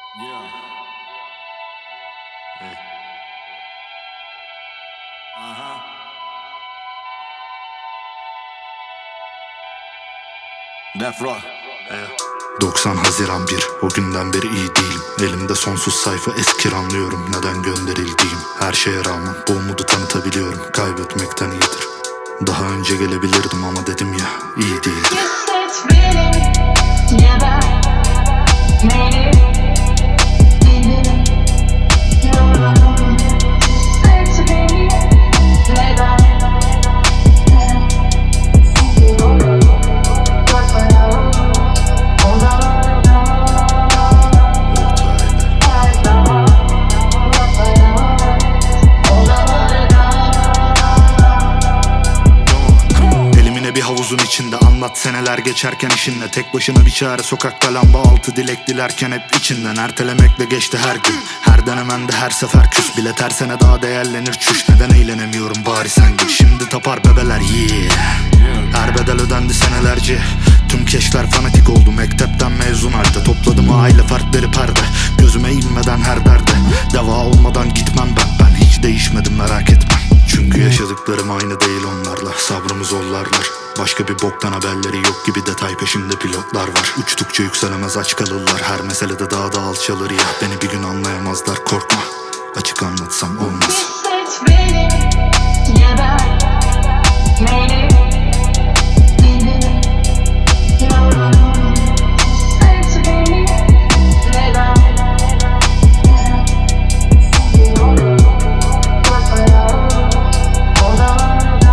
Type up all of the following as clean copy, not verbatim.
Yeah. Hey. Death Row. 90 Haziran 1, o günden beri iyi değilim. Elimde sonsuz sayfa eskir, anlıyorum neden gönderildiğim. Her şeye rağmen bu umudu tanıtabiliyorum, kaybetmekten iyidir. Daha önce gelebilirdim ama dedim ya, iyi değildi. Hisset beni ya da beni dinliyorum. Hisset beni neden bakmıyorum odalarına her zaman bakmıyorum odalarına. Elimine bir havuzun içinde, anlat seneler geçerken işinle. Tek başına bir çare, sokakta lamba altı dilek dilerken hep içinden. Ertelemekle geçti her gün, her denemende her sefer küs. Bilet her sene daha değerlenir çüş, neden eğlenemiyorum bari sen gül. Şimdi tapar bebeler yeah. Her bedel ödendi senelerce, tüm keşler fanatik oldu. Mektepten mezun halde topladım aile fertleri perde. Gözüme inmeden her derde, deva olmadan gitmem ben hiç değişmedim, merak etme. Çünkü yaşadıklarım aynı değil onlarla, sabrımı zorlarlar. Başka bir boktan haberleri yok gibi, detay peşimde pilotlar var. Uçtukça yükselemez, aç kalırlar, her meselede daha da alçalır ya. Beni bir gün anlayamazlar, korkma, açık anlatsam olmaz. Hisset beni ya da beni dinliyorum. Hisset beni neden bakmıyorum odalarına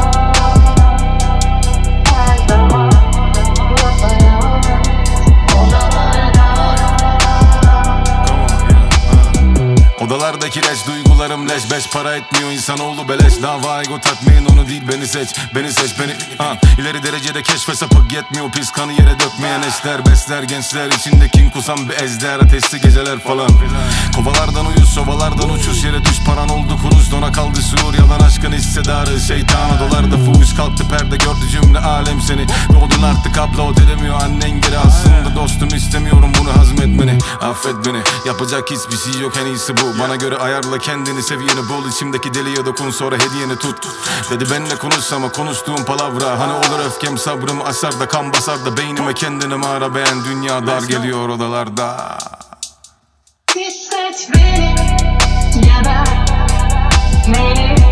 her zaman bakmıyorum odalarına. Odalardaki leş, duygularım leş. Beş para etmiyor insanoğlu beleş. Dava ego tatmin, onu değil beni seç. Beni seç beni İleri derecede keşfe sapık yetmiyor, pis kanı yere dökmeyen eşler. Besler gençler içinde kin kusan bir ejder. Ateşli geceler falan. Kovalardan uyuz, sobalardan uçuş, yere düş, paran oldu kuruş. Dona kaldı şuur, yalan aşkın hissedarı. Şeytan odalarda fuhuş, kalktı perde, gördü cümle alem seni. Doğdun artık, upload edemiyor annen geri. Aslında dostum istemiyorum bunu hazmetmeni. Affet beni, yapacak hiçbir şey yok, en iyisi bu. Bana göre ayarla kendini, seviyeni bul. İçimdeki deliye dokun, sonra hediyeni tut. Dedi benimle konuş ama konuştuğum palavra. Hani olur öfkem sabrımı aşar da kan basar da beynime kendini mağara beğen. Dünya dar geliyor odalarda. Hisset beni ya da beni